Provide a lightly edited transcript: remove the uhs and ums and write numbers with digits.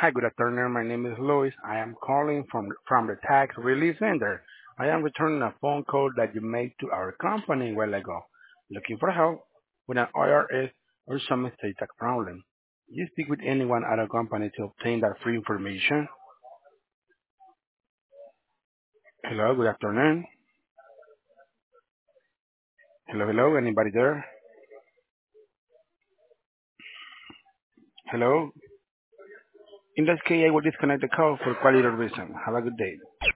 Hi, good afternoon. My name is Luis. I am calling from the Tax Relief Center. I am returning a phone call that you made to our company a while ago, looking for help with an IRS or some estate tax problem. You speak with anyone at our company to obtain that free information? Hello, good afternoon. Hello, anybody there? Hello? In that case, I will disconnect the call for quality reason. Have a good day.